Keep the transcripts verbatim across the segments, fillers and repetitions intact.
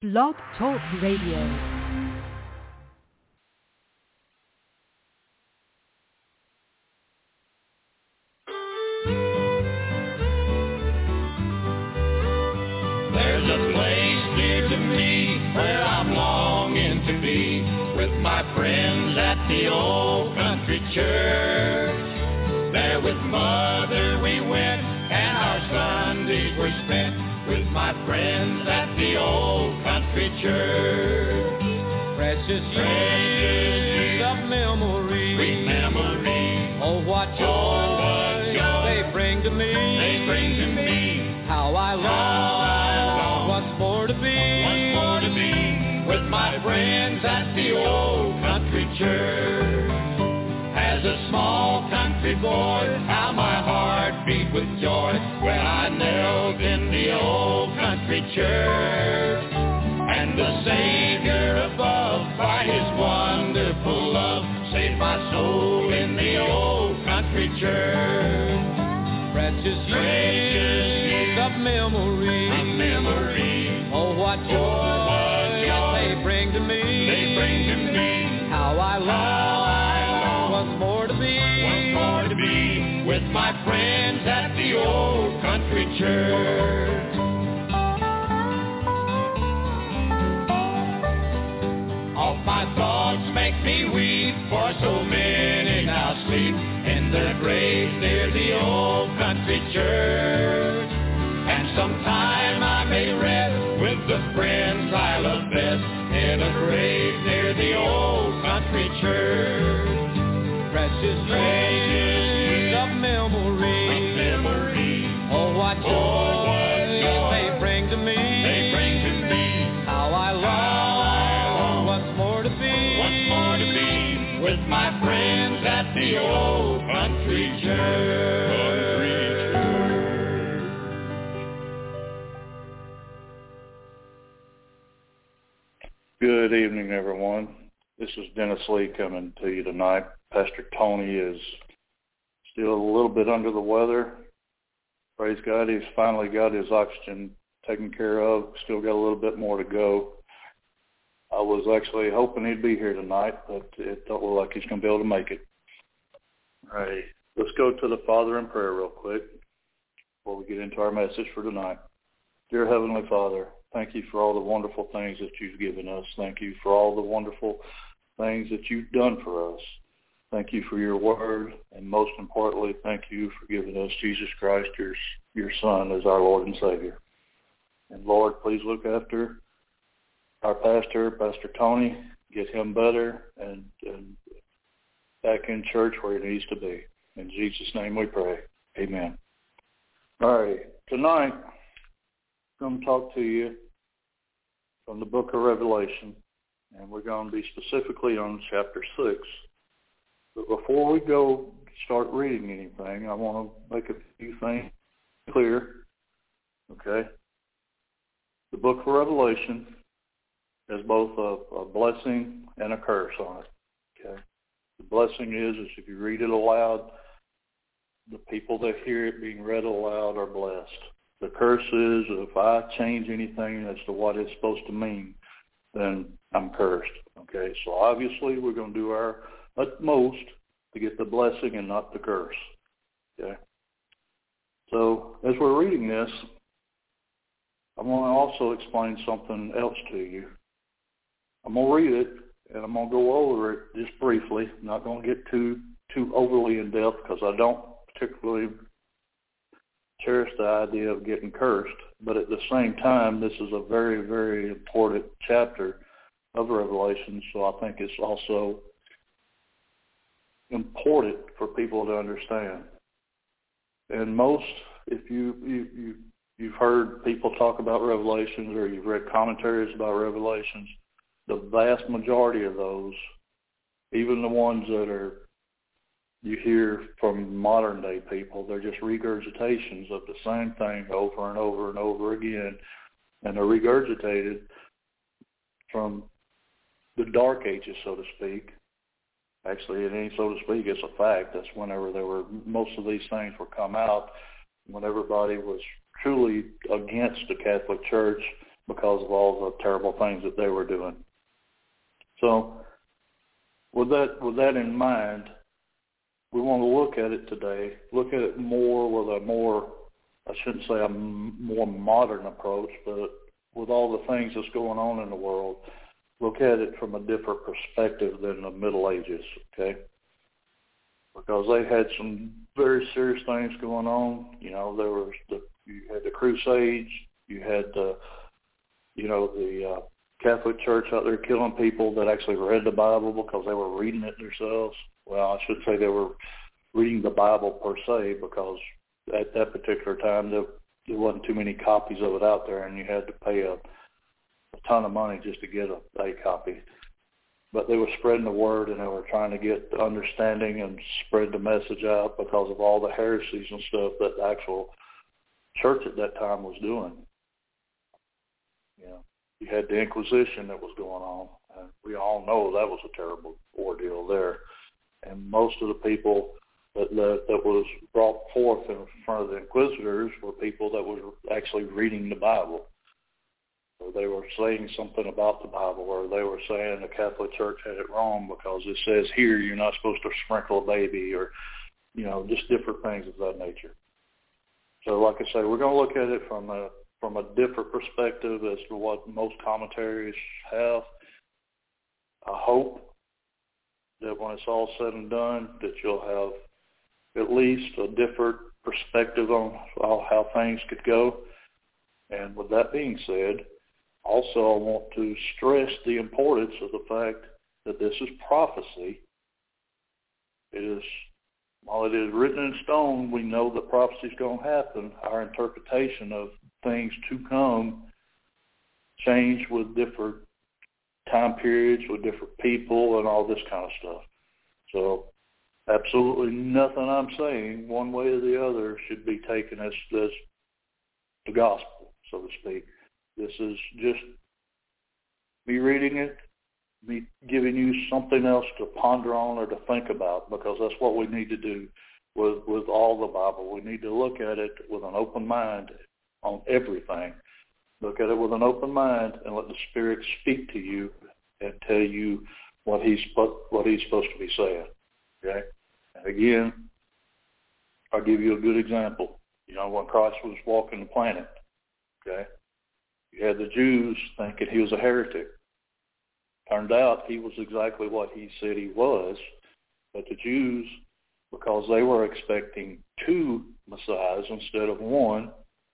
Blog Talk Radio. Friends at the old country church. There with Mother we went, and our Sundays were spent with my friends at the old country church. Precious years of memory, sweet memory. Oh, what joy, oh, what joy they bring to me. They bring to me. How I long once more to be, once more to be with my friends at the old country church. As a small country boy, how my heart beat with joy when I knelt in the old country church. And the Savior above, by his wonderful love, saved my soul in the old country church. Precious years of memory, of memory. Oh, what joy, oh, what joy they bring to me. They bring to me. How I long once more to be, once more to be with my friends at the old country church. All my thoughts make me weep, for so many now sleep in their graves near the old country church. And sometime I may rest with the friends I love best in a grave near the old country church. Precious years of memory, of memory. Oh, what joy, oh, what joy they bring to me. They bring to me. How I long once more to be, once more to be with my friends at the old country church. Good evening, everyone. This is Dennis Lee coming to you tonight. Pastor Tony is still a little bit under the weather. Praise God, he's finally got his oxygen taken care of. Still got a little bit more to go. I was actually hoping he'd be here tonight, but it don't look like he's going to be able to make it. All right, let's go to the Father in prayer real quick before we get into our message for tonight. Dear Heavenly Father, thank you for all the wonderful things that you've given us. Thank you for all the wonderful things that you've done for us. Thank you for your word, and most importantly, thank you for giving us Jesus Christ, your, your Son, as our Lord and Savior. And Lord, please look after our pastor, Pastor Tony, get him better and, and back in church where he needs to be. In Jesus' name we pray. Amen. All right, tonight I'm going to talk to you from the book of Revelation, and we're going to be specifically on chapter six. But before we go start reading anything, I want to make a few things clear. Okay? The book of Revelation has both a, a blessing and a curse on it. Okay? The blessing is, is if you read it aloud, the people that hear it being read aloud are blessed. The curse is if I change anything as to what it's supposed to mean, then I'm cursed. Okay, so obviously we're going to do our utmost to get the blessing and not the curse. Okay, so as we're reading this, I want to also explain something else to you. I'm going to read it, and I'm going to go over it just briefly. I'm not going to get too too overly in depth because I don't particularly cherish the idea of getting cursed, but at the same time, this is a very, very important chapter of Revelation, so I think it's also important for people to understand. And most, if you, you, you, you've heard people talk about Revelations or you've read commentaries about Revelations, the vast majority of those, even the ones that are you hear from modern day people, they're just regurgitations of the same thing over and over and over again. And they're regurgitated from the dark ages, so to speak. Actually, it ain't so to speak, it's a fact. That's whenever there were, most of these things were come out, when everybody was truly against the Catholic Church because of all the terrible things that they were doing. So with that, with that in mind, we want to look at it today, look at it more with a more, I shouldn't say a more modern approach, but with all the things that's going on in the world, look at it from a different perspective than the Middle Ages, okay? Because they had some very serious things going on. You know, there was the, you had the Crusades, you had the, you know, the uh, Catholic Church out there killing people that actually read the Bible because they were reading it themselves. Well, I should say they were reading the Bible per se, because at that particular time there, there wasn't too many copies of it out there, and you had to pay a, a ton of money just to get a, a copy. But they were spreading the word, and they were trying to get the understanding and spread the message out because of all the heresies and stuff that the actual church at that time was doing. You know, you had the Inquisition that was going on, and we all know that was a terrible ordeal there. And most of the people that, that that was brought forth in front of the inquisitors were people that were actually reading the Bible. Or they were saying something about the Bible, or they were saying the Catholic Church had it wrong because it says here you're not supposed to sprinkle a baby, or, you know, just different things of that nature. So like I say, we're going to look at it from a from a different perspective as to what most commentaries have. I hope that when it's all said and done, that you'll have at least a different perspective on how things could go. And with that being said, also I want to stress the importance of the fact that this is prophecy. It is, while it is written in stone, we know that prophecy is going to happen. Our interpretation of things to come change with different time periods, with different people, and all this kind of stuff. So absolutely nothing I'm saying, one way or the other, should be taken as, as the gospel, so to speak. This is just me reading it, me giving you something else to ponder on or to think about, because that's what we need to do with, with all the Bible. We need to look at it with an open mind on everything. Look at it with an open mind and let the Spirit speak to you and tell you what he's what he's supposed to be saying. Okay? And again, I'll give you a good example. You know, when Christ was walking the planet, okay, you had the Jews thinking he was a heretic. Turned out he was exactly what he said he was, but the Jews, because they were expecting two Messiahs instead of one,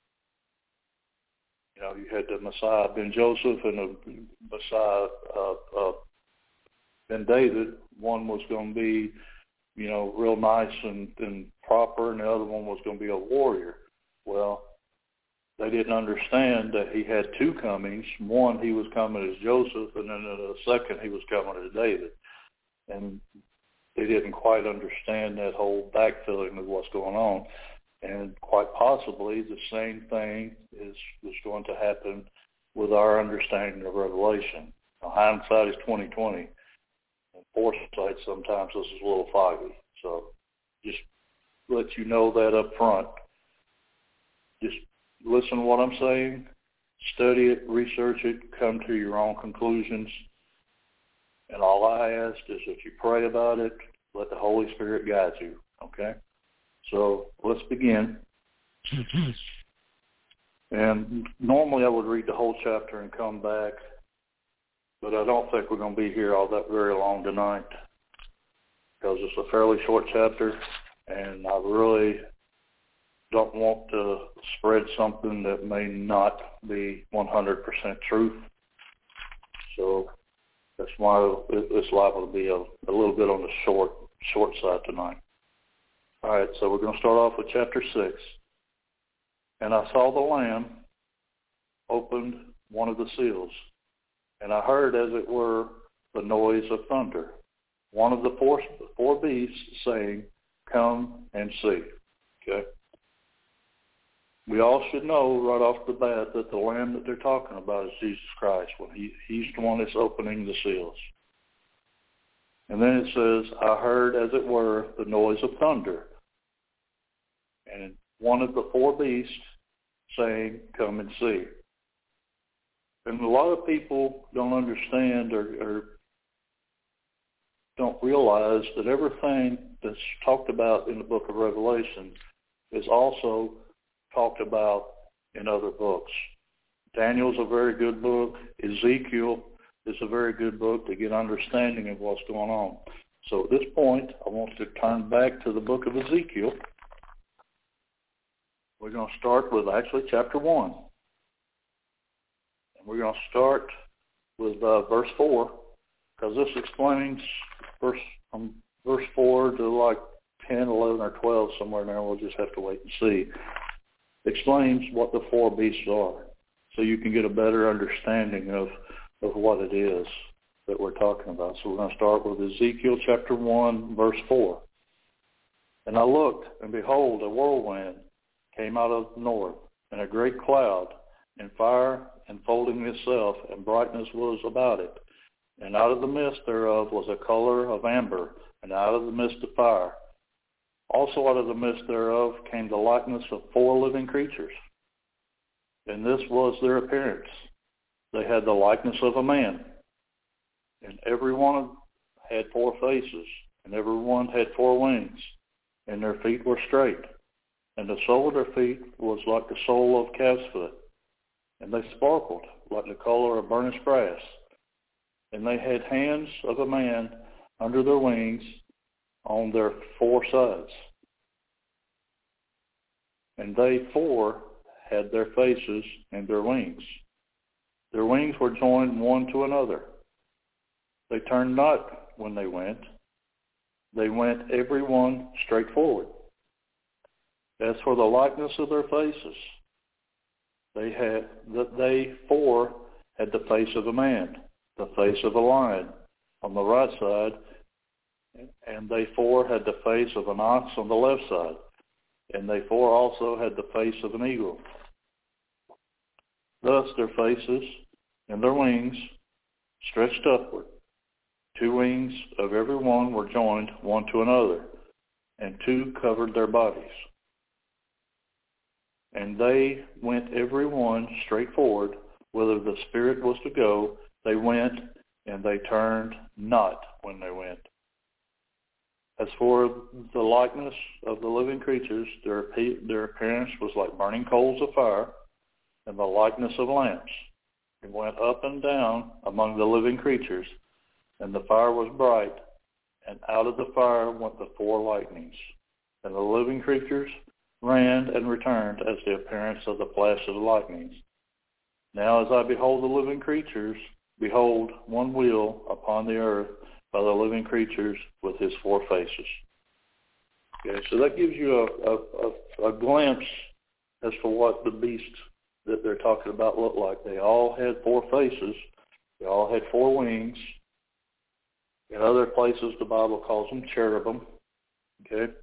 you know, you had the Messiah Ben Joseph and the Messiah uh, uh, Ben David. One was going to be, you know, real nice and, and proper, and the other one was going to be a warrior. Well, they didn't understand that he had two comings. One, he was coming as Joseph, and then in the second, he was coming as David. And they didn't quite understand that whole backfilling of what's going on. And quite possibly the same thing is, is going to happen with our understanding of Revelation. Now, hindsight is twenty twenty, and foresight sometimes this is a little foggy. So just let you know that up front. Just listen to what I'm saying, study it, research it, come to your own conclusions. And all I ask is that you pray about it, let the Holy Spirit guide you, okay? So let's begin. And normally I would read the whole chapter and come back, but I don't think we're going to be here all that very long tonight because it's a fairly short chapter, and I really don't want to spread something that may not be one hundred percent truth. So that's why it's liable to be a, a little bit on the short short side tonight. All right, so we're going to start off with chapter six. And I saw the Lamb opened one of the seals, and I heard, as it were, the noise of thunder. One of the four, four beasts saying, "Come and see." Okay? We all should know right off the bat that the Lamb that they're talking about is Jesus Christ. When he, he's the one that's opening the seals. And then it says, I heard, as it were, the noise of thunder. And one of the four beasts saying, "Come and see." And a lot of people don't understand or, or don't realize that everything that's talked about in the book of Revelation is also talked about in other books. Daniel's a very good book. Ezekiel is a very good book to get understanding of what's going on. So at this point, I want to turn back to the book of Ezekiel. We're going to start with actually chapter one. And we're going to start with uh, verse four, because this explains verse, from verse four to like ten, eleven, or twelve, somewhere in there. We'll just have to wait and see. Explains what the four beasts are, so you can get a better understanding of, of what it is that we're talking about. So we're going to start with Ezekiel chapter one, verse four. And I looked, and behold, a whirlwind came out of the north, and a great cloud, and fire enfolding itself, and brightness was about it. And out of the midst thereof was a color of amber, and out of the midst of fire. Also out of the midst thereof came the likeness of four living creatures. And this was their appearance. They had the likeness of a man. And every one had four faces, and every one had four wings, and their feet were straight. And the sole of their feet was like the sole of calf's foot. And they sparkled like the color of burnished brass. And they had hands of a man under their wings on their four sides. And they four had their faces and their wings. Their wings were joined one to another. They turned not when they went. They went every one straight forward. As for the likeness of their faces, they had that they four had the face of a man, the face of a lion on the right side, and they four had the face of an ox on the left side, and they four also had the face of an eagle. Thus their faces and their wings stretched upward. Two wings of every one were joined one to another, and two covered their bodies. And they went every one straight forward, whither the Spirit was to go. They went, and they turned not when they went. As for the likeness of the living creatures, their, their appearance was like burning coals of fire, and the likeness of lamps. It went up and down among the living creatures, and the fire was bright, and out of the fire went the four lightnings. And the living creatures ran and returned as the appearance of the flash of the lightnings. Now as I behold the living creatures, behold, one wheel upon the earth by the living creatures with his four faces. Okay, so that gives you a, a, a, a glimpse as to what the beasts that they're talking about look like. They all had four faces. They all had four wings. In other places, the Bible calls them cherubim. Okay.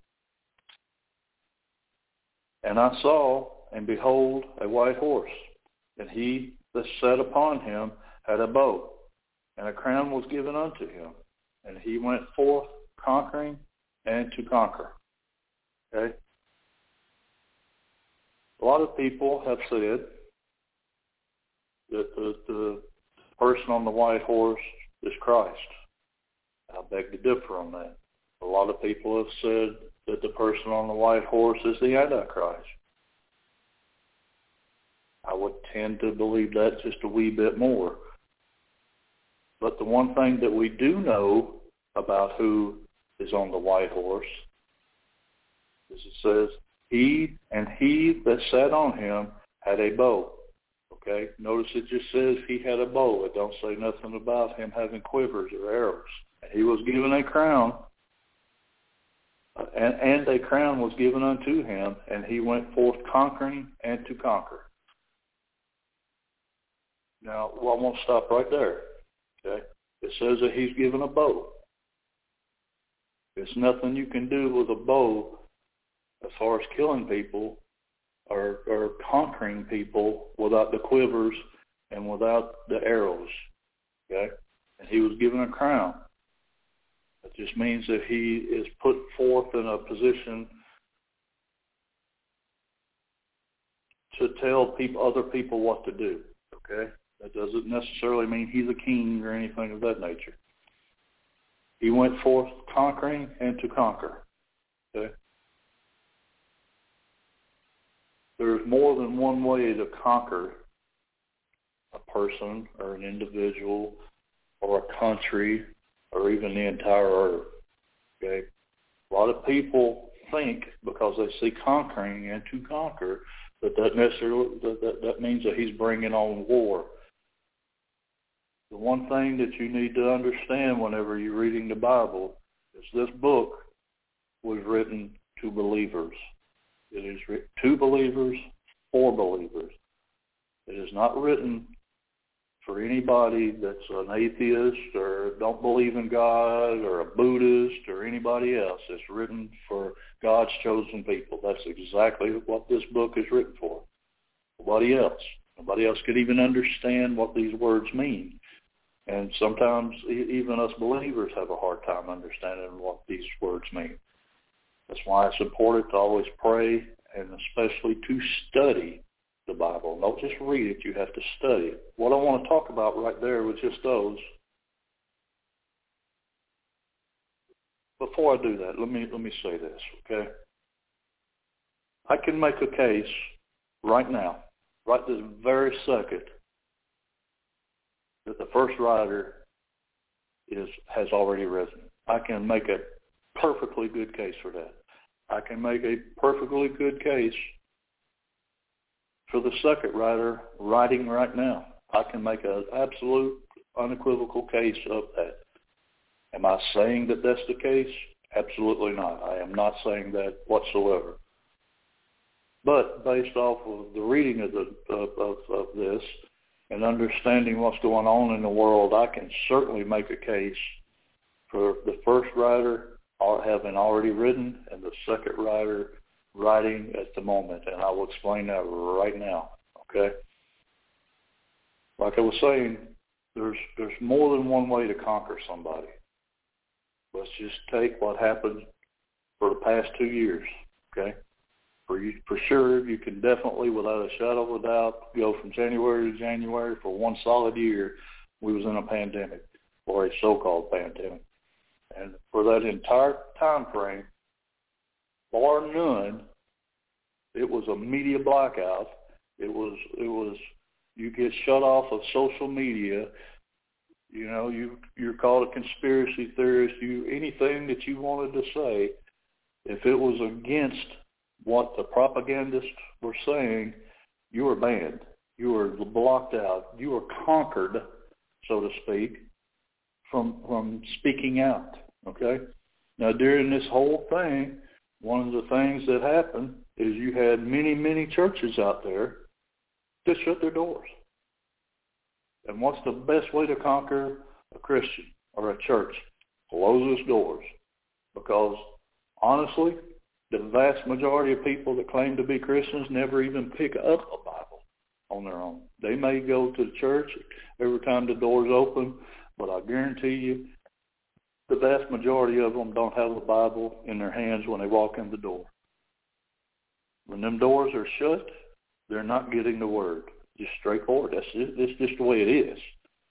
And I saw, and behold, a white horse, and he that sat upon him had a bow, and a crown was given unto him, and he went forth conquering and to conquer. Okay? A lot of people have said that the, the person on the white horse is Christ. I beg to differ on that. A lot of people have said that the person on the white horse is the Antichrist. I would tend to believe that just a wee bit more. But the one thing that we do know about who is on the white horse is it says, he and he that sat on him had a bow. Okay? Notice it just says he had a bow. It don't say nothing about him having quivers or arrows. And he was given a crown, and, and a crown was given unto him, and he went forth conquering and to conquer. Now, well, I won't stop right there. Okay? It says that he's given a bow. There's nothing you can do with a bow as far as killing people or, or conquering people without the quivers and without the arrows. Okay? And he was given a crown. That just means that he is put forth in a position to tell people, other people what to do. Okay? That doesn't necessarily mean he's a king or anything of that nature. He went forth conquering and to conquer. Okay? There's more than one way to conquer a person or an individual or a country or even the entire earth. Okay? A lot of people think because they see conquering and to conquer that that necessarily that, that, that means that he's bringing on war. The one thing that you need to understand whenever you're reading the Bible is this book was written to believers. It is written to believers, for believers. It is not written for anybody that's an atheist or don't believe in God or a Buddhist or anybody else. It's written for God's chosen people. That's exactly what this book is written for. Nobody else. Nobody else could even understand what these words mean. And sometimes even us believers have a hard time understanding what these words mean. That's why it's important to always pray and especially to study the Bible. Don't just read it, you have to study it. What I want to talk about right there with just those, before I do that, let me let me say this, okay? I can make a case right now, right this very second, that the first rider is has already risen. I can make a perfectly good case for that. I can make a perfectly good case for the second rider riding right now. I can make an absolute, unequivocal case of that. Am I saying that that's the case? Absolutely not. I am not saying that whatsoever. But based off of the reading of, the, of, of, of this and understanding what's going on in the world, I can certainly make a case for the first rider having already ridden and the second rider riding at the moment, and I will explain that right now, okay? Like I was saying, there's there's more than one way to conquer somebody. Let's just take what happened for the past two years, okay? For you, for sure, you can definitely, without a shadow of a doubt, go from January to January for one solid year, we was in a pandemic, or a so-called pandemic. And for that entire time frame, bar none, it was a media blackout. It was, it was, you get shut off of social media. You know, you, you're called a conspiracy theorist. You, anything that you wanted to say, if it was against what the propagandists were saying, you were banned. You were blocked out. You were conquered, so to speak, from from speaking out, okay? Now, during this whole thing, one of the things that happened is you had many, many churches out there that shut their doors. And what's the best way to conquer a Christian or a church? Close its doors. Because, honestly, the vast majority of people that claim to be Christians never even pick up a Bible on their own. They may go to the church every time the door's open, but I guarantee you the vast majority of them don't have a Bible in their hands when they walk in the door. When them doors are shut, they're not getting the Word. Just straightforward. That's just, that's just the way it is.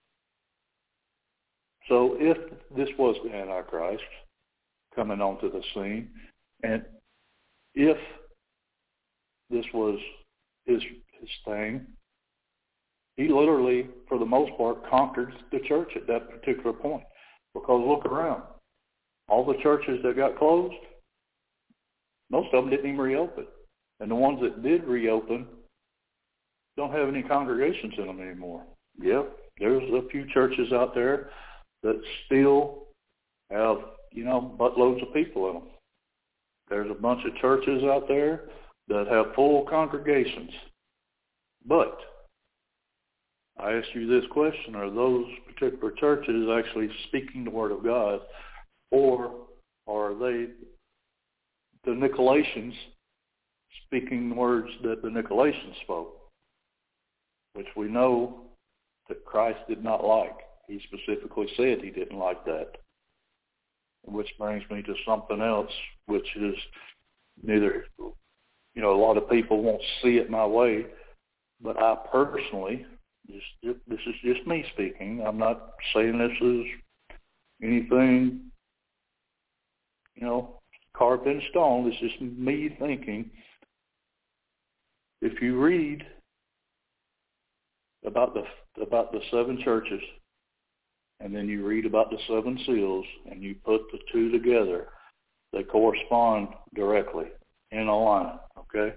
So if this was the Antichrist coming onto the scene, and if this was his his thing, he literally, for the most part, conquered the church at that particular point. Because look around. All the churches that got closed, most of them didn't even reopen. And the ones that did reopen don't have any congregations in them anymore. Yep, there's a few churches out there that still have, you know, buttloads of people in them. There's a bunch of churches out there that have full congregations. But I ask you this question, are those particular churches actually speaking the Word of God, or are they the Nicolaitans speaking the words that the Nicolaitans spoke, which we know that Christ did not like? He specifically said he didn't like that. Which brings me to something else, which is neither, you know, a lot of people won't see it my way, but I personally Just, this is just me speaking. I'm not saying this is anything, you know, carved in stone. It's just me thinking. If you read about the about the seven churches, and then you read about the seven seals, and you put the two together, they correspond directly in a line, okay?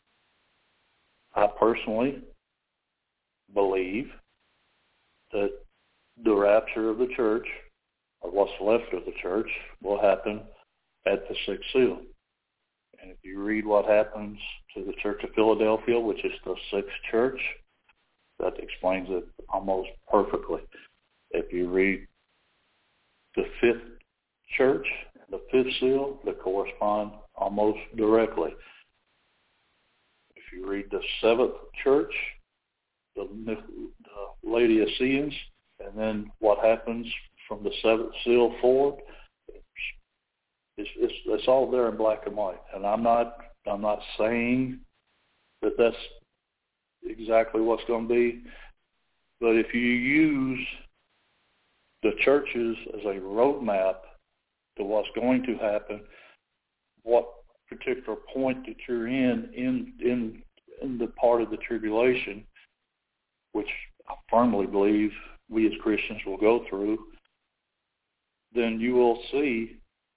I personally believe that the rapture of the church, or what's left of the church, will happen at the sixth seal. And if you read what happens to the Church of Philadelphia, which is the sixth church, that explains it almost perfectly. If you read the fifth church, the fifth seal, they correspond almost directly. If you read the seventh church, the, the Laodiceans, and then what happens from the seventh seal forward, it's, it's, it's all there in black and white. And I'm not I'm not saying that that's exactly what's going to be, but if you use the churches as a roadmap to what's going to happen, what particular point that you're in in in in the part of the tribulation, which I firmly believe we as Christians will go through, then you will see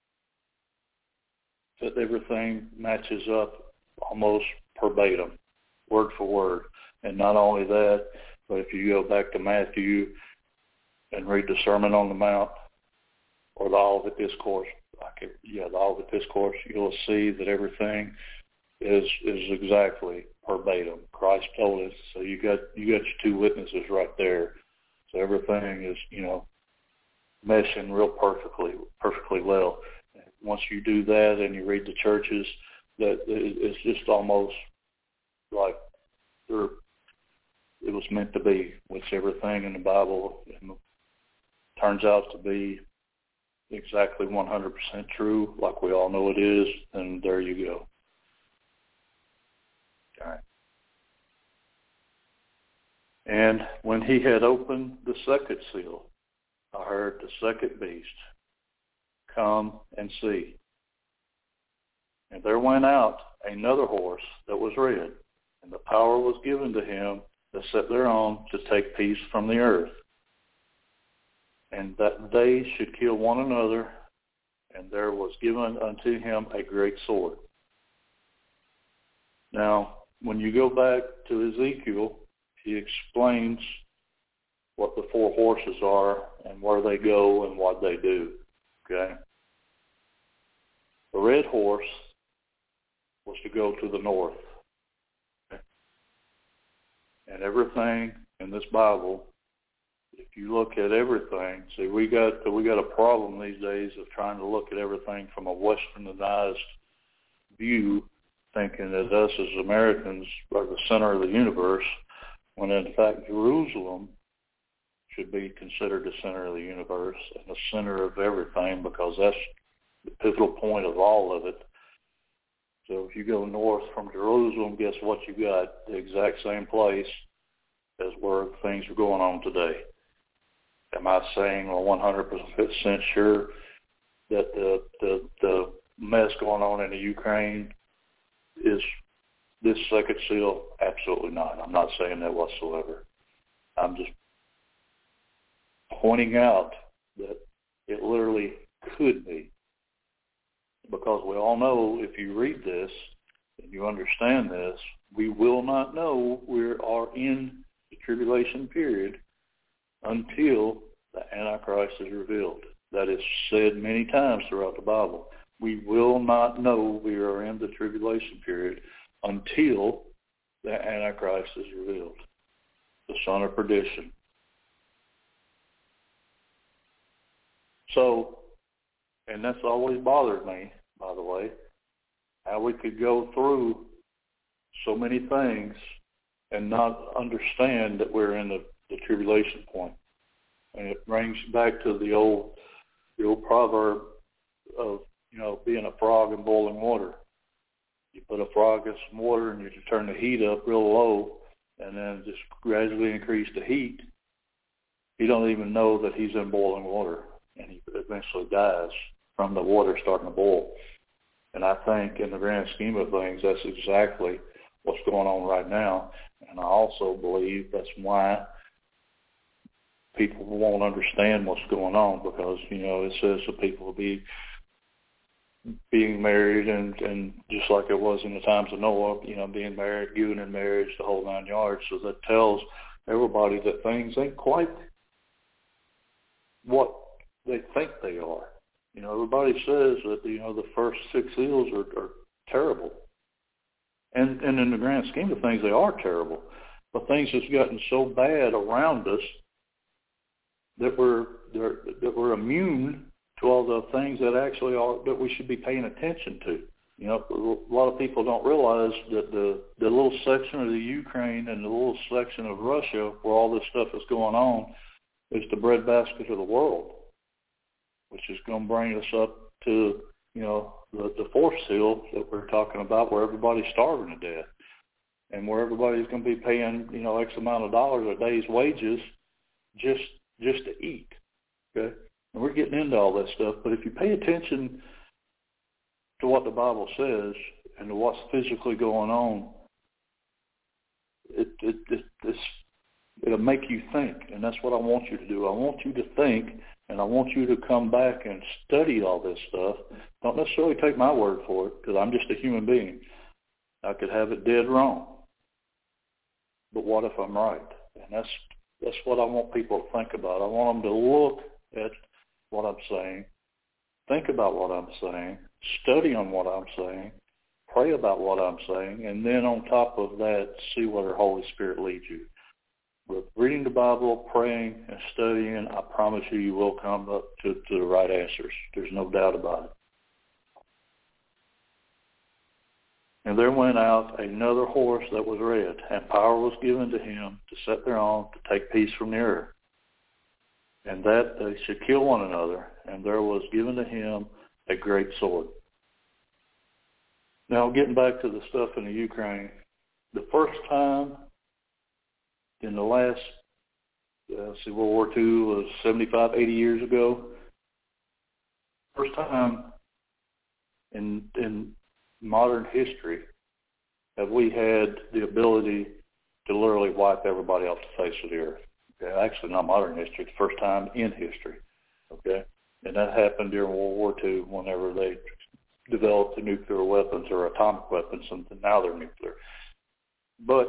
that everything matches up almost verbatim, word for word. And not only that, but if you go back to Matthew and read the Sermon on the Mount or the Olivet Discourse, I could, yeah, the Olivet Discourse, you'll see that everything is is exactly verbatim. Christ told us, so you got you got your two witnesses right there. So everything is, you know, meshing real perfectly, perfectly well. Once you do that and you read the churches, that it's just almost like they're, it was meant to be, which everything in the Bible turns out to be exactly one hundred percent true, like we all know it is, and there you go. All right. And when he had opened the second seal, I heard the second beast come and see. And there went out another horse that was red, and the power was given to him that sat thereon to take peace from the earth, and that they should kill one another, and there was given unto him a great sword. Now, when you go back to Ezekiel, he explains what the four horses are and where they go and what they do. Okay? The red horse was to go to the north. Okay? And everything in this Bible, if you look at everything, see, we got we got a problem these days of trying to look at everything from a westernized view, thinking that us as Americans are the center of the universe, when in fact Jerusalem should be considered the center of the universe and the center of everything, because that's the pivotal point of all of it. So if you go north from Jerusalem, guess what you got? The exact same place as where things are going on today. Am I saying one hundred percent sure that the, the the mess going on in the Ukraine is this second seal? Absolutely not. I'm not saying that whatsoever. I'm just pointing out that it literally could be. Because we all know, if you read this and you understand this, we will not know we are in the tribulation period until the Antichrist is revealed. That is said many times throughout the Bible. We will not know we are in the tribulation period until the Antichrist is revealed, the son of perdition. So, and that's always bothered me, by the way, how we could go through so many things and not understand that we're in the, the tribulation point. And it brings back to the old the old proverb of, you know, being a frog in boiling water. You put a frog in some water and you turn the heat up real low, and then just gradually increase the heat, he don't even know that he's in boiling water, and he eventually dies from the water starting to boil. And I think in the grand scheme of things, that's exactly what's going on right now. And I also believe that's why people won't understand what's going on, because, you know, it says that people will be being married and, and just like it was in the times of Noah, you know, being married, giving in marriage, the whole nine yards. So that tells everybody that things ain't quite what they think they are. You know, everybody says that, you know, the first six seals are, are terrible. And and in the grand scheme of things, they are terrible. But things have gotten so bad around us that we're that we're immune to all the things that actually are that we should be paying attention to. You know, a lot of people don't realize that the the little section of the Ukraine and the little section of Russia where all this stuff is going on is the breadbasket of the world, which is going to bring us up to, you know, the, the fourth seal that we're talking about, where everybody's starving to death and where everybody's going to be paying, you know, X amount of dollars a day's wages just just to eat, okay? And we're getting into all that stuff, but if you pay attention to what the Bible says and to what's physically going on, it, it, it, it's, it'll make you think, and that's what I want you to do. I want you to think, and I want you to come back and study all this stuff. Don't necessarily take my word for it, because I'm just a human being. I could have it dead wrong. But what if I'm right? And that's that's what I want people to think about. I want them to look at what I'm saying, think about what I'm saying, study on what I'm saying, pray about what I'm saying, and then on top of that, see where the Holy Spirit leads you. With reading the Bible, praying, and studying, I promise you, you will come up to, to the right answers. There's no doubt about it. And there went out another horse that was red, and power was given to him to set thereon to take peace from the earth, and that they should kill one another, and there was given to him a great sword. Now, getting back to the stuff in the Ukraine, the first time in the last, uh, see, World War Two was seventy-five, eighty years ago, first time in in modern history have we had the ability to literally wipe everybody off the face of the earth. Okay, actually not modern history, the first time in history. Okay, and that happened during World War Two, whenever they developed the nuclear weapons or atomic weapons, and now they're nuclear. But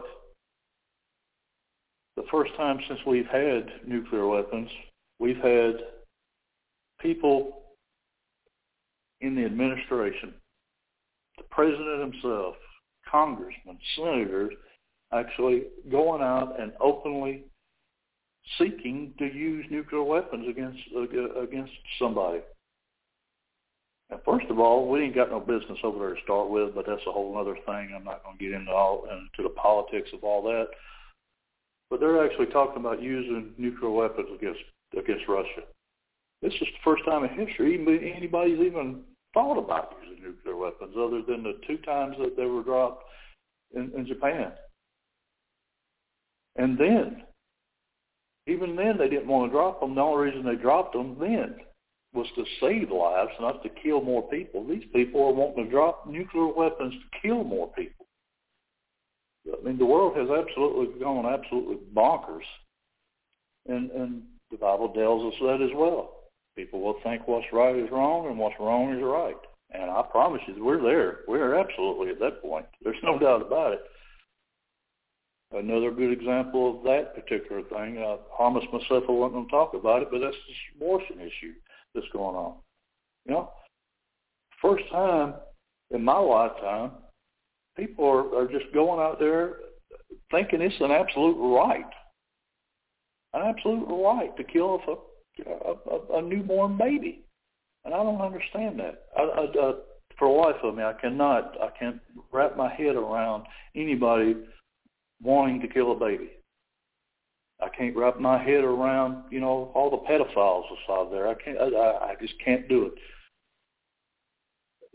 the first time since we've had nuclear weapons, we've had people in the administration, the president himself, congressmen, senators, actually going out and openly seeking to use nuclear weapons against uh, against somebody. And first of all, we ain't got no business over there to start with, but that's a whole other thing. I'm not going to get into all into the politics of all that. But they're actually talking about using nuclear weapons against against Russia. This is the first time in history even anybody's even thought about using nuclear weapons, other than the two times that they were dropped in, in Japan. And then, even then, they didn't want to drop them. The only reason they dropped them then was to save lives, not to kill more people. These people are wanting to drop nuclear weapons to kill more people. I mean, the world has absolutely gone absolutely bonkers. And, and the Bible tells us that as well. People will think what's right is wrong and what's wrong is right. And I promise you, we're there. We're absolutely at that point. There's no doubt about it. Another good example of that particular thing, I promised myself I wasn't going to talk about it, but that's this abortion issue that's going on. You know, first time in my lifetime, people are, are just going out there thinking it's an absolute right, an absolute right to kill a A, a, a newborn baby, and I don't understand that. I, I, I, for the life of me, I cannot, I can't wrap my head around anybody wanting to kill a baby. I can't wrap my head around, you know, all the pedophiles that's out there. I can't, I, I just can't do it.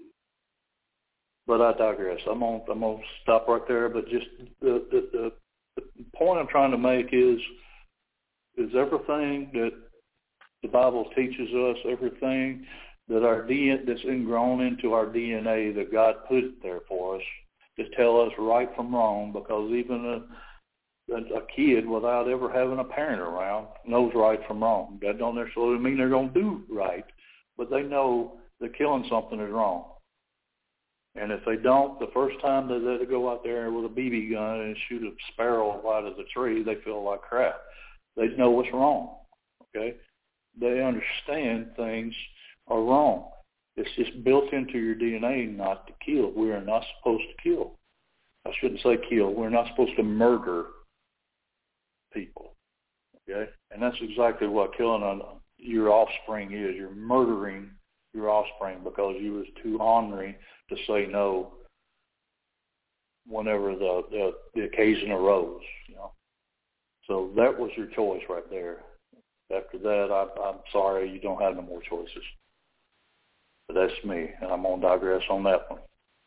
But I digress. I'm gonna, I'm gonna stop right there. But just the, the, the the point I'm trying to make is, is everything that the Bible teaches us, everything that our D N A, that's ingrown into our D N A that God put there for us, to tell us right from wrong, because even a, a, a kid without ever having a parent around knows right from wrong. That don't necessarily mean they're going to do right, but they know that killing something is wrong. And if they don't, the first time that they go out there with a B B gun and shoot a sparrow out of the tree, they feel like crap. They know what's wrong, okay? They understand things are wrong. It's just built into your D N A not to kill. We are not supposed to kill. I shouldn't say kill. We're not supposed to murder people, okay? And that's exactly what killing on your offspring is. You're murdering your offspring because you was too ornery to say no whenever the, the, the occasion arose, you know. So that was your choice right there. After that, I, I'm sorry, you don't have no more choices. But that's me, and I'm going to digress on that one.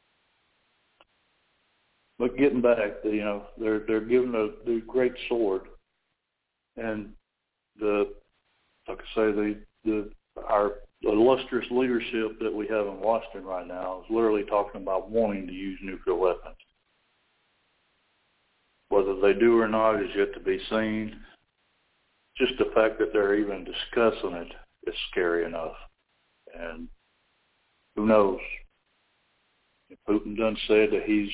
But getting back, you know, they're they're given a the great sword, and the like I say, the the our illustrious leadership that we have in Washington right now is literally talking about wanting to use nuclear weapons. Whether they do or not is yet to be seen. Just the fact that they're even discussing it is scary enough. And who knows? Putin done said that he's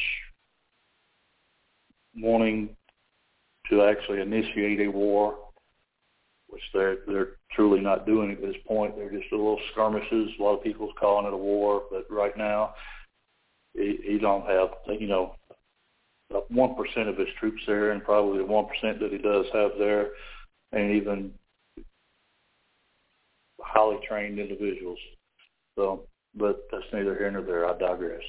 wanting to actually initiate a war, which they're, they're truly not doing at this point. They're just a little skirmishes. A lot of people's calling it a war, but right now he, he don't have, you know, one percent of his troops there, and probably the one percent that he does have there ain't even highly trained individuals. So, but that's neither here nor there. I digress.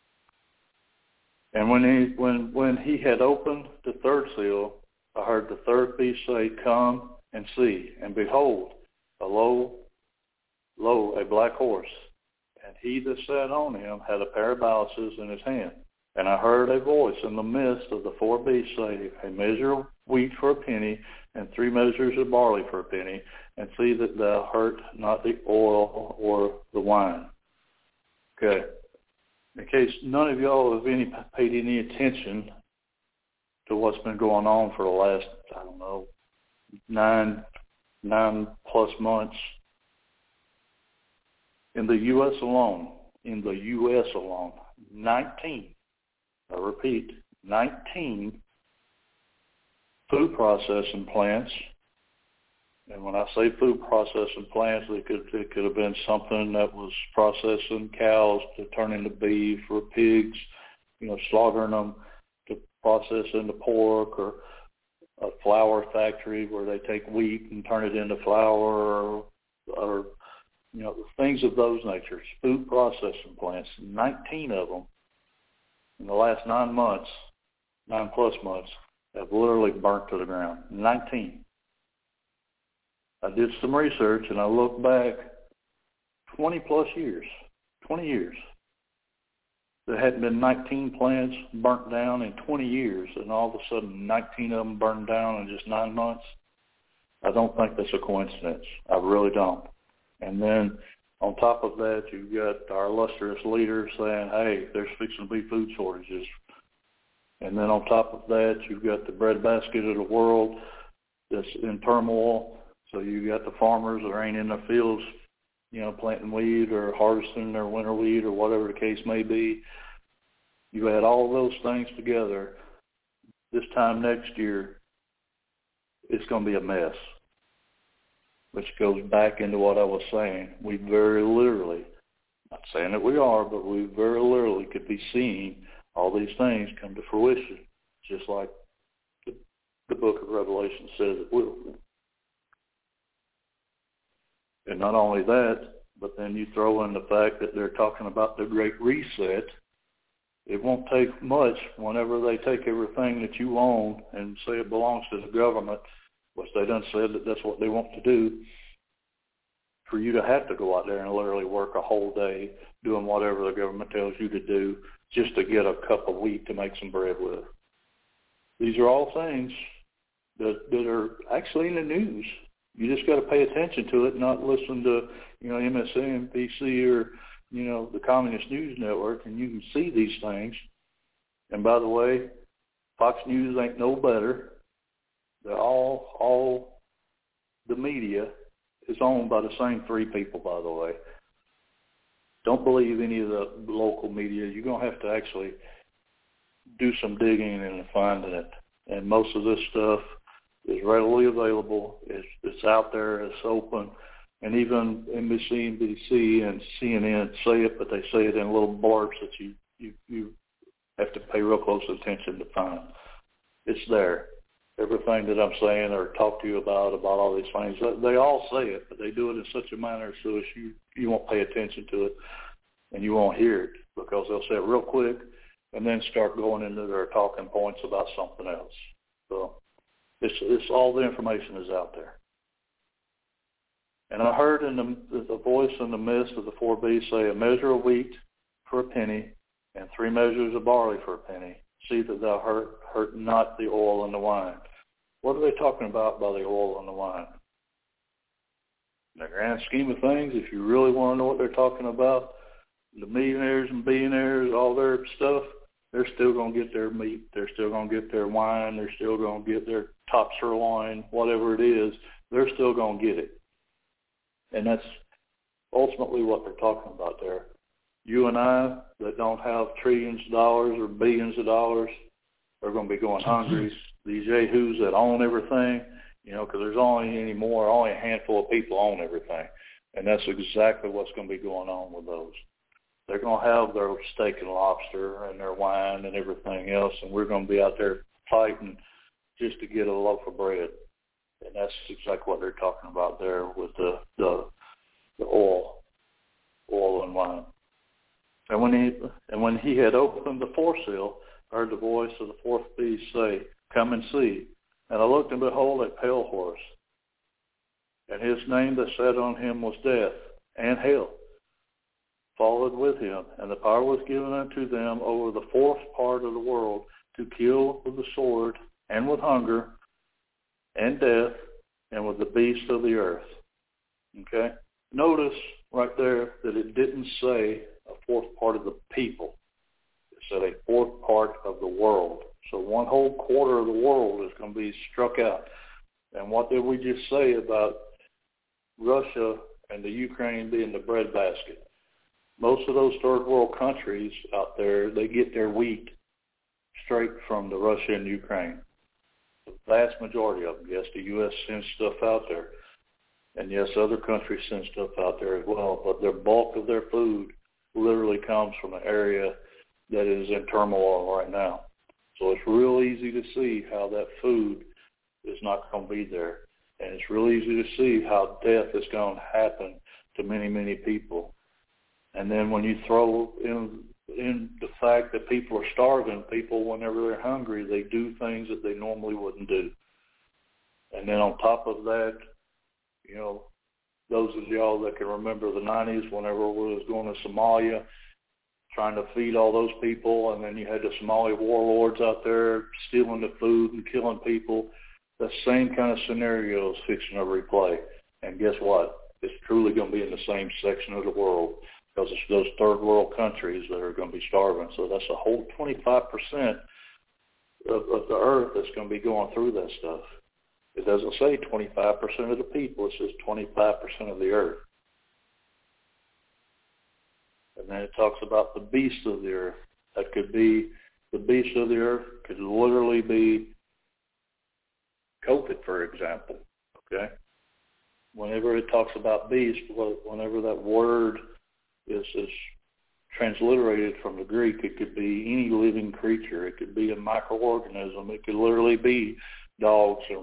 And when he when when he had opened the third seal, I heard the third beast say, "Come and see." And behold, a lo, lo, a black horse, and he that sat on him had a pair of balances in his hand. And I heard a voice in the midst of the four beasts say, "A measure of wheat for a penny, and three measures of barley for a penny, and see that thou hurt not the oil or the wine." Okay. In case none of y'all have any paid any attention to what's been going on for the last, I don't know, nine, nine plus months, in the U S alone, in the U S alone, nineteen, I repeat, nineteen food processing plants. And when I say food processing plants, it could it could have been something that was processing cows to turn into beef, or pigs, you know, slaughtering them to process into pork, or a flour factory where they take wheat and turn it into flour, or, or you know, things of those natures. Food processing plants, nineteen of them in the last nine months, nine plus months, have literally burnt to the ground. nineteen. I did some research, and I looked back twenty plus years, twenty years. There hadn't been nineteen plants burnt down in twenty years, and all of a sudden nineteen of them burned down in just nine months. I don't think that's a coincidence. I really don't. And then on top of that, you've got our illustrious leaders saying, hey, there's fixing to be food shortages. And then on top of that, you've got the breadbasket of the world that's in turmoil. So you got the farmers that ain't in their fields, you know, planting wheat or harvesting their winter wheat or whatever the case may be. You add all those things together, this time next year, it's going to be a mess. Which goes back into what I was saying. We very literally, not saying that we are, but we very literally could be seeing all these things come to fruition, just like the, the book of Revelation says it will. And not only that, but then you throw in the fact that they're talking about the Great Reset. It won't take much whenever they take everything that you own and say it belongs to the government, which they done said that that's what they want to do, for you to have to go out there and literally work a whole day doing whatever the government tells you to do just to get a cup of wheat to make some bread with. These are all things that, that are actually in the news. You just got to pay attention to it, not listen to, you know, M S N B C or, you know, the Communist News Network, and you can see these things. And by the way, Fox News ain't no better. They're all, all the media is owned by the same three people, by the way. Don't believe any of the local media. You're going to have to actually do some digging and finding it. And most of this stuff is readily available. It's, it's out there. It's open. And even N B C, N B C, and C N N say it, but they say it in little blurbs that you, you, you have to pay real close attention to find. It's there. Everything that I'm saying or talk to you about, about all these things, they all say it, but they do it in such a manner so as you, you won't pay attention to it and you won't hear it, because they'll say it real quick and then start going into their talking points about something else. So it's, it's all the information is out there. And I heard in the, the voice in the midst of the four beasts say, a measure of wheat for a penny and three measures of barley for a penny. See that thou hurt, hurt not the oil and the wine. What are they talking about by the oil and the wine? In the grand scheme of things, if you really want to know what they're talking about, the millionaires and billionaires, all their stuff, they're still going to get their meat. They're still going to get their wine. They're still going to get their top sirloin, whatever it is. They're still going to get it. And that's ultimately what they're talking about there. You and I that don't have trillions of dollars or billions of dollars are going to be going hungry. These yahoos that own everything, you know, because there's only any more, only a handful of people own everything. And that's exactly what's going to be going on with those. They're going to have their steak and lobster and their wine and everything else, and we're going to be out there fighting just to get a loaf of bread. And that's exactly what they're talking about there with the the, the oil, oil and wine. And when he and when he had opened the fourth seal, I heard the voice of the fourth beast say, "Come and see." And I looked, and behold, a pale horse. And his name that sat on him was Death, and hell followed with him. And the power was given unto them over the fourth part of the world to kill with the sword, and with hunger, and death, and with the beasts of the earth. Okay? Notice right there that it didn't say a fourth part of the people. It said a fourth part of the world. So one whole quarter of the world is going to be struck out. And what did we just say about Russia and the Ukraine being the breadbasket? Most of those third world countries out there, they get their wheat straight from the Russia and Ukraine. The vast majority of them. Yes, the U S sends stuff out there. And yes, other countries send stuff out there as well. But their bulk of their food literally comes from an area that is in turmoil right now. So it's real easy to see how that food is not going to be there. And it's real easy to see how death is going to happen to many, many people. And then when you throw in, in the fact that people are starving, people, whenever they're hungry, they do things that they normally wouldn't do. And then on top of that, you know, those of y'all that can remember the nineties, whenever we was going to Somalia, trying to feed all those people, and then you had the Somali warlords out there stealing the food and killing people. The same kind of scenario is fixing to replay. And guess what? It's truly going to be in the same section of the world, because it's those third world countries that are going to be starving. So that's a whole twenty-five percent of, of the earth that's going to be going through that stuff. It doesn't say twenty-five percent of the people. It says twenty-five percent of the earth. And then it talks about the beasts of the earth. That could be, the beasts of the earth could literally be COVID, for example, okay? Whenever it talks about beast, whenever that word is, is transliterated from the Greek, it could be any living creature. It could be a microorganism. It could literally be dogs or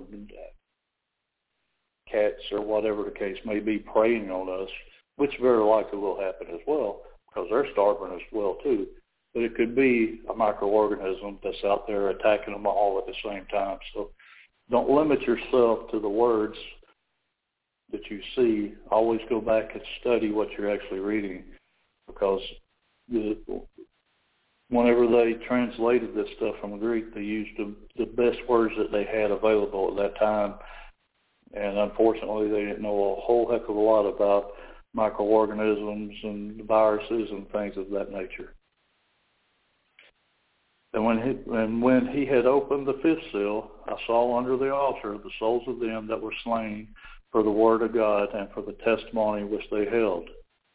cats or whatever the case may be preying on us, which very likely will happen as well, because they're starving as well too. But it could be a microorganism that's out there attacking them all at the same time. So don't limit yourself to the words that you see. Always go back and study what you're actually reading, because the, whenever they translated this stuff from Greek, they used the, the best words that they had available at that time. And unfortunately, they didn't know a whole heck of a lot about microorganisms and viruses and things of that nature. And when he, and when he had opened the fifth seal, I saw under the altar the souls of them that were slain for the word of God and for the testimony which they held.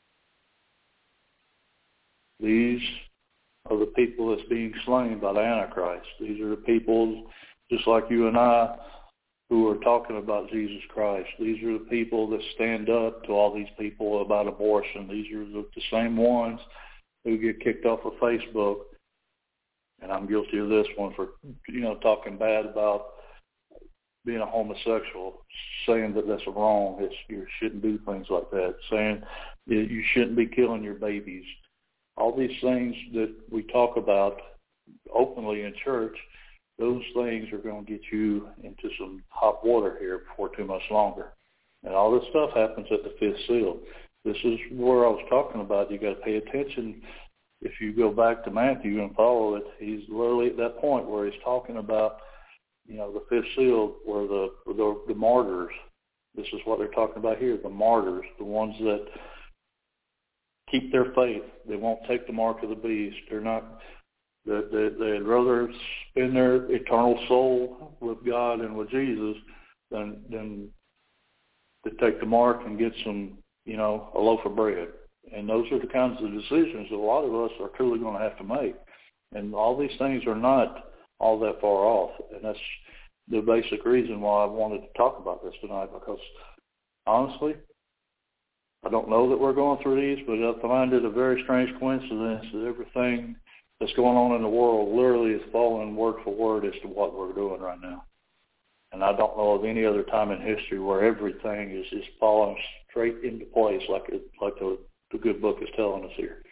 These are the people that's being slain by the Antichrist. These are the people, just like you and I, who are talking about Jesus Christ. These are the people that stand up to all these people about abortion. These are the, the same ones who get kicked off of Facebook. And I'm guilty of this one for, you know, talking bad about being a homosexual, saying that that's wrong. It's, you shouldn't do things like that, saying that you shouldn't be killing your babies. All these things that we talk about openly in church, those things are going to get you into some hot water here before too much longer. And all this stuff happens at the fifth seal. This is where I was talking about. You got to pay attention. If you go back to Matthew and follow it, he's literally at that point where he's talking about, you know, the fifth seal, where the the, the martyrs. This is what they're talking about here, the martyrs, the ones that keep their faith. They won't take the mark of the beast. They're not. They, they, they'd rather spend their eternal soul with God and with Jesus than than to take the mark and get some, you know, a loaf of bread. And those are the kinds of decisions that a lot of us are truly going to have to make. And all these things are not all that far off. And that's the basic reason why I wanted to talk about this tonight, because honestly, I don't know that we're going through these, but I find it a very strange coincidence that everything that's going on in the world literally is following word for word as to what we're doing right now. And I don't know of any other time in history where everything is just falling straight into place like it, like the The good book is telling us here.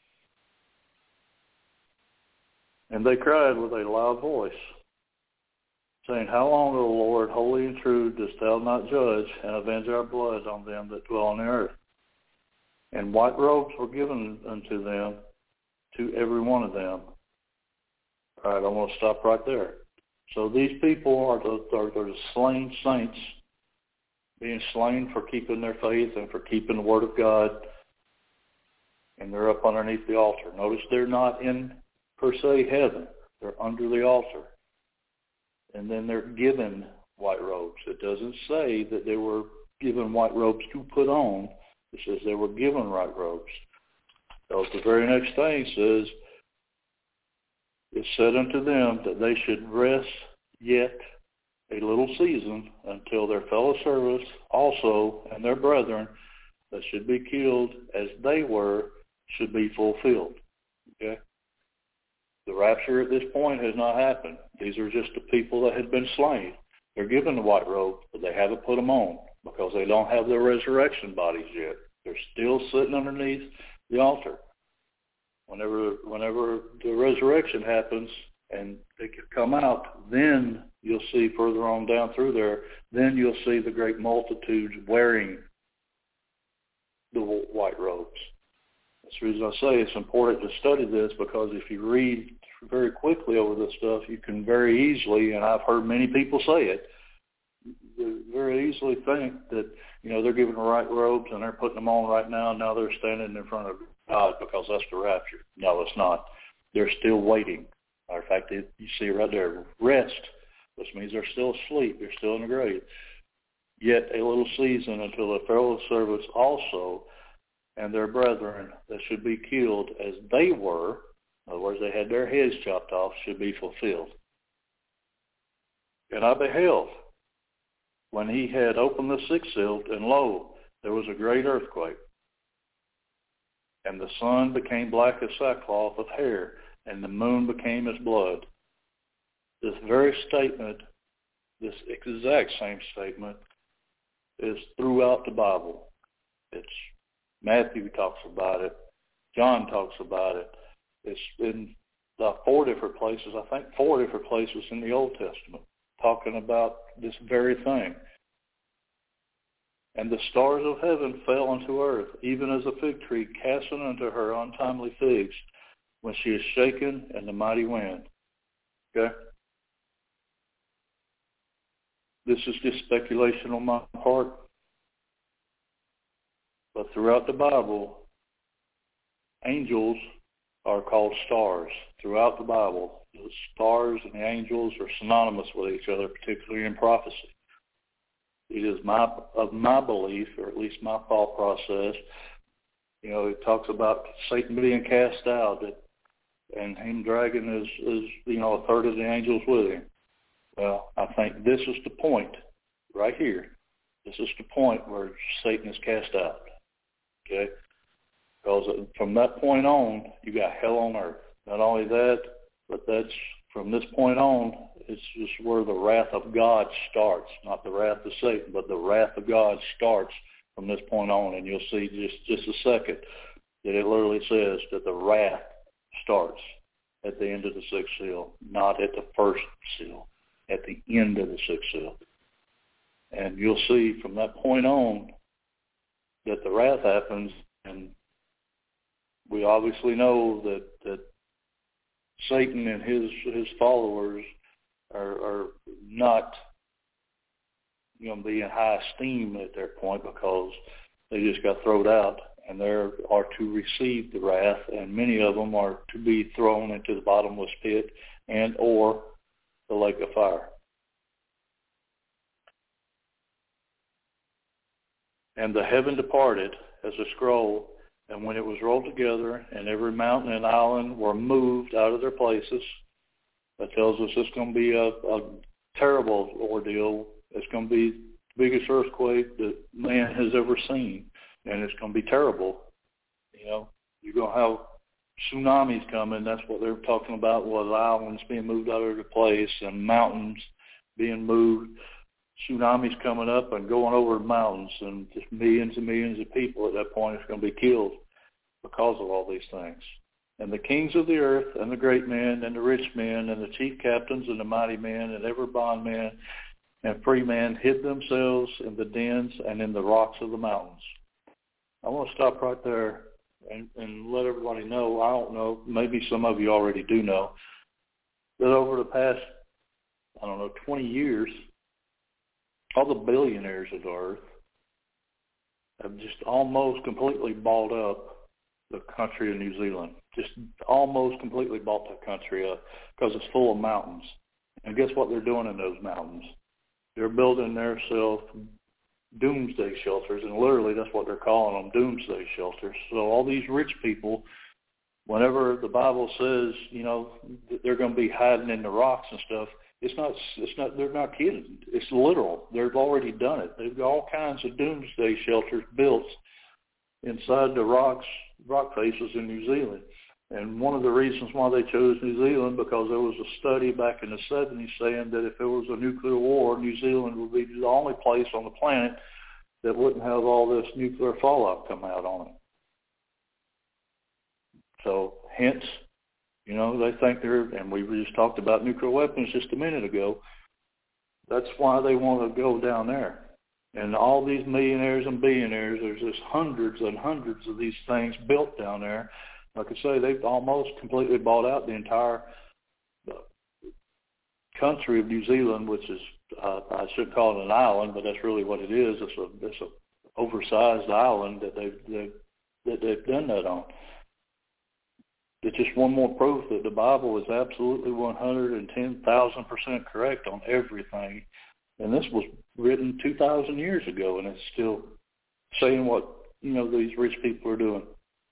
And they cried with a loud voice, saying, How long, O Lord, holy and true, dost thou not judge and avenge our blood on them that dwell on the earth? And white robes were given unto them, to every one of them. All right, I want to stop right there. So these people are the, are the slain saints, being slain for keeping their faith and for keeping the word of God. And they're up underneath the altar. Notice they're not in, per se, heaven. They're under the altar. And then they're given white robes. It doesn't say that they were given white robes to put on. It says they were given white robes. So the very next thing says, It said unto them that they should rest yet a little season until their fellow servants also and their brethren that should be killed as they were should be fulfilled. Okay? The rapture at this point has not happened. These are just the people that had been slain. They're given the white robe, but they haven't put them on because they don't have their resurrection bodies yet. They're still sitting underneath the altar. Whenever whenever the resurrection happens and they can come out, then you'll see further on down through there, then you'll see the great multitudes wearing the white robes. That's the reason I say it's important to study this, because if you read very quickly over this stuff, you can very easily, and I've heard many people say it, very easily think that, you know, they're giving the right robes and they're putting them on right now, and now they're standing in front of God because that's the rapture. No, it's not. They're still waiting. Matter of fact, it, you see right there, rest, which means they're still asleep. They're still in the grave. Yet a little season until the fellow servants also and their brethren that should be killed as they were, in other words, they had their heads chopped off, should be fulfilled. And I beheld, when he had opened the sixth seal, and lo, there was a great earthquake. And the sun became black as sackcloth of hair, and the moon became as blood. This very statement, this exact same statement, is throughout the Bible. It's Matthew talks about it. John talks about it. It's in the four different places, I think four different places in the Old Testament, talking about this very thing. And the stars of heaven fell unto earth, even as a fig tree casteth unto her untimely figs. when she is shaken in the mighty wind. Okay? This is just speculation on my part. But throughout the Bible, angels are called stars. Throughout the Bible, the stars and the angels are synonymous with each other, particularly in prophecy. It is my of my belief, or at least my thought process. You know, it talks about Satan being cast out, and him dragging his, his, you know, a third of the angels with him. Well, I think this is the point right here. This is the point where Satan is cast out. Okay? Because from that point on, you got hell on earth. Not only that, but that's from this point on, it's just where the wrath of God starts. Not the wrath of Satan, but the wrath of God starts from this point on. And you'll see just, just a second that it literally says that the wrath starts at the end of the sixth seal, not at the first seal, at the end of the sixth seal. And you'll see from that point on that the wrath happens, and we obviously know that, that Satan and his his followers are, are not going to be in high esteem at their point, because they just got thrown out, and they are to receive the wrath, and many of them are to be thrown into the bottomless pit and or the lake of fire. And the heaven departed as a scroll, and when it was rolled together, and every mountain and island were moved out of their places, that tells us it's going to be a, a terrible ordeal. It's going to be the biggest earthquake that man has ever seen, and it's going to be terrible. You know, you're going to have tsunamis coming. That's what they're talking about, with islands being moved out of their place and mountains being moved. Tsunamis coming up and going over the mountains, and just millions and millions of people at that point is going to be killed because of all these things. And the kings of the earth, and the great men, and the rich men, and the chief captains, and the mighty men, and every bondman and free man hid themselves in the dens and in the rocks of the mountains. I want to stop right there and, and let everybody know, I don't know, maybe some of you already do know, that over the past, I don't know, twenty years, all the billionaires of the earth have just almost completely bought up the country of New Zealand. Just almost completely bought that country up, because it's full of mountains. And guess what they're doing in those mountains? They're building themselves doomsday shelters, and literally that's what they're calling them, doomsday shelters. So all these rich people, whenever the Bible says, you know, that they're going to be hiding in the rocks and stuff, It's not, it's not, they're not kidding. It's literal. They've already done it. They've got all kinds of doomsday shelters built inside the rocks, rock faces in New Zealand. And one of the reasons why they chose New Zealand, because there was a study back in the seventies saying that if there was a nuclear war, New Zealand would be the only place on the planet that wouldn't have all this nuclear fallout come out on it. So hence, you know, they think they're, and we just talked about nuclear weapons just a minute ago. That's why they want to go down there. And all these millionaires and billionaires, there's just hundreds and hundreds of these things built down there. Like I say, they've almost completely bought out the entire country of New Zealand, which is, uh, I should call it an island, but that's really what it is. It's a, it's a oversized island that they've, they've, that they've done that on. It's just one more proof that the Bible is absolutely one hundred ten thousand percent correct on everything. And this was written two thousand years ago, and it's still saying what, you know, these rich people are doing.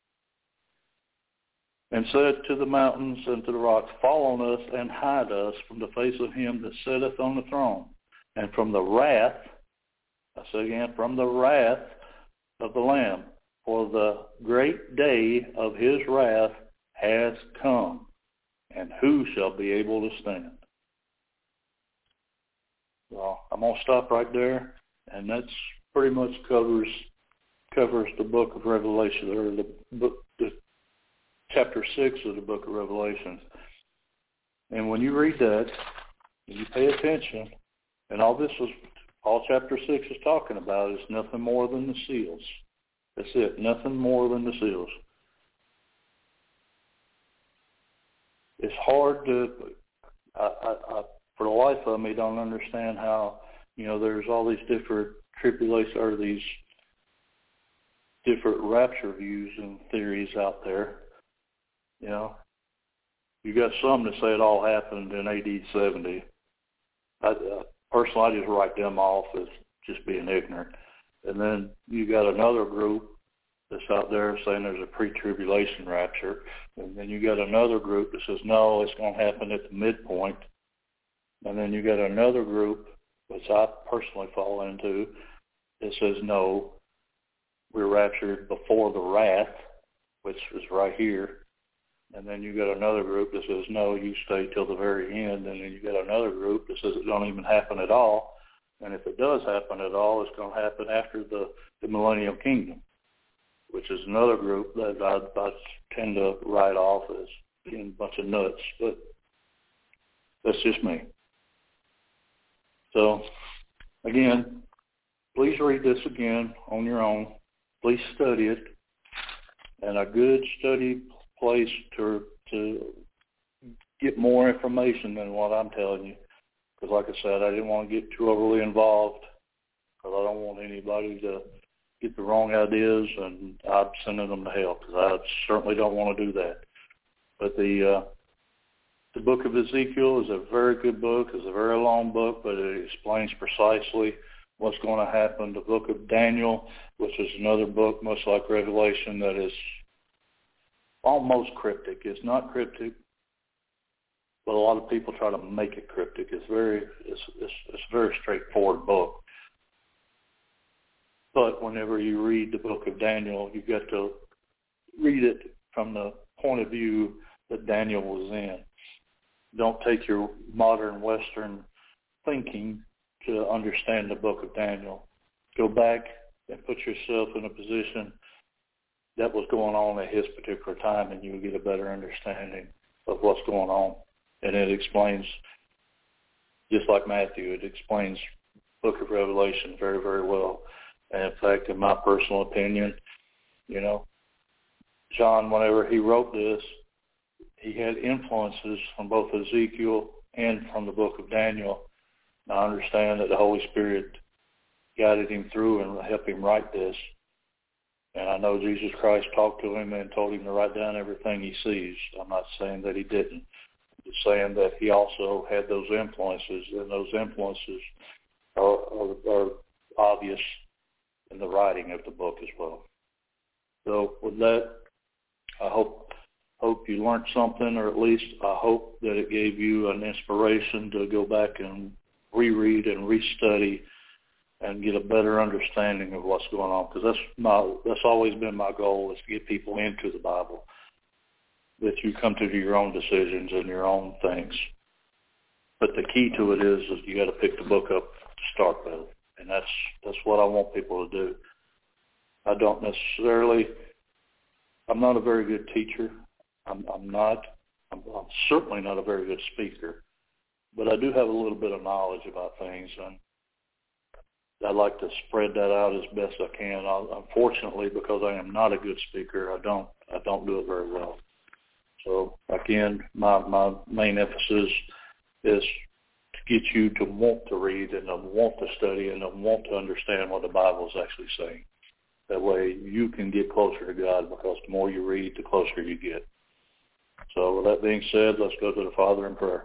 And said to the mountains and to the rocks, fall on us and hide us from the face of him that sitteth on the throne, and from the wrath, I say again, from the wrath of the Lamb. For the great day of his wrath has come, and who shall be able to stand? Well, I'm going to stop right there, and that's pretty much covers covers the book of Revelation, or the book, the chapter six of the book of Revelation. And when you read that, and you pay attention, and all this was, all chapter six is talking about is nothing more than the seals. That's it, nothing more than the seals. it's hard to, I, I, I, for the life of me, don't understand how, you know, there's all these different tribulations or these different rapture views and theories out there. You know, you got some that say it all happened in A D seventy. I, uh, personally, I just write them off as just being ignorant. And then you got another group that's out there saying there's a pre-tribulation rapture. And then you got another group that says, no, it's going to happen at the midpoint. And then you got another group, which I personally fall into, that says, no, we're raptured before the wrath, which is right here. And then you got another group that says, no, you stay till the very end. And then you got another group that says it don't even happen at all. And if it does happen at all, it's going to happen after the, the millennial kingdom, which is another group that I, I tend to write off as being a bunch of nuts. But that's just me. So, again, please read this again on your own. Please study it. And a good study place to to get more information than what I'm telling you. Because like I said, I didn't want to get too overly involved because I don't want anybody to get the wrong ideas and I'm sending them to hell because I certainly don't want to do that. But the uh, the book of Ezekiel is a very good book. It's a very long book, but it explains precisely what's going to happen. The book of Daniel, which is another book, much like Revelation, that is almost cryptic. It's not cryptic, but a lot of people try to make it cryptic. It's very, it's, it's, it's a very straightforward book. But whenever you read the book of Daniel, you get to read it from the point of view that Daniel was in. Don't take your modern Western thinking to understand the book of Daniel. Go back and put yourself in a position that was going on at his particular time, and you will get a better understanding of what's going on. And it explains, just like Matthew, it explains the book of Revelation very, very well. And in fact, in my personal opinion, you know, John, whenever he wrote this, he had influences from both Ezekiel and from the book of Daniel. And I understand that the Holy Spirit guided him through and helped him write this. And I know Jesus Christ talked to him and told him to write down everything he sees. I'm not saying that he didn't. I'm just saying that he also had those influences, and those influences are, are, are obvious in the writing of the book as well. So with that, I hope hope you learned something, or at least I hope that it gave you an inspiration to go back and reread and restudy and get a better understanding of what's going on, because that's my that's always been my goal, is to get people into the Bible, that you come to your own decisions and your own things. But the key to it is, is you got to pick the book up to start with, and that's that's what I want people to do. I don't necessarily, I'm not a very good teacher. I'm, I'm not, I'm, I'm certainly not a very good speaker, but I do have a little bit of knowledge about things, and I'd like to spread that out as best I can. I, unfortunately, because I am not a good speaker, I don't I don't do it very well. So again, my my main emphasis is to get you to want to read and to want to study and to want to understand what the Bible is actually saying. That way you can get closer to God, because the more you read, the closer you get. So with that being said, let's go to the Father in prayer.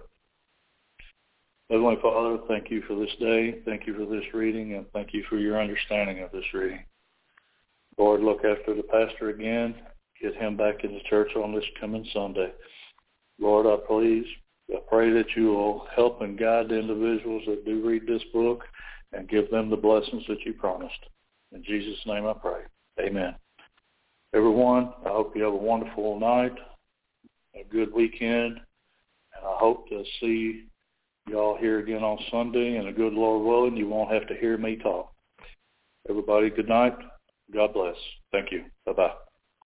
Heavenly Father, thank you for this day. Thank you for this reading, and thank you for your understanding of this reading. Lord, look after the pastor again. Get him back in the church on this coming Sunday. Lord, I please, I pray that you will help and guide the individuals that do read this book and give them the blessings that you promised. In Jesus' name I pray. Amen. Everyone, I hope you have a wonderful night, a good weekend, and I hope to see y'all here again on Sunday, and a good Lord willing, you won't have to hear me talk. Everybody, good night. God bless. Thank you. Bye-bye.